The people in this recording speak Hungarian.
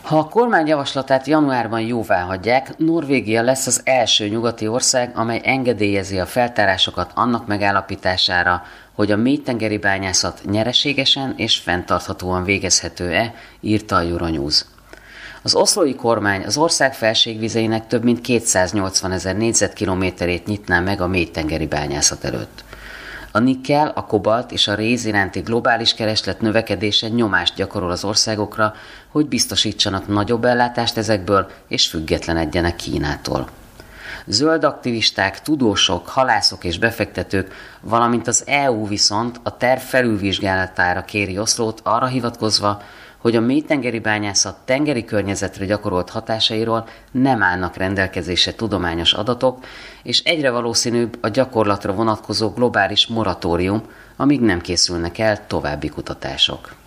Ha a kormány javaslatát januárban jóváhagyják, Norvégia lesz az első nyugati ország, amely engedélyezi a feltárásokat annak megállapítására, hogy a mélytengeri bányászat nyereségesen és fenntarthatóan végezhető-e, írta a Euronews. Az oszlói kormány az ország felségvizeinek több mint 280 000 négyzetkilométerét nyitná meg a mélytengeri bányászat előtt. A nikkel, a kobalt és a réz iránti globális kereslet növekedése nyomást gyakorol az országokra, hogy biztosítsanak nagyobb ellátást ezekből és függetlenedjenek Kínától. Zöld aktivisták, tudósok, halászok és befektetők, valamint az EU viszont a terv felülvizsgálatára kéri Oszlót arra hivatkozva, hogy a mélytengeri bányászat tengeri környezetre gyakorolt hatásairól nem állnak rendelkezésre tudományos adatok, és egyre valószínűbb a gyakorlatra vonatkozó globális moratórium, amíg nem készülnek el további kutatások.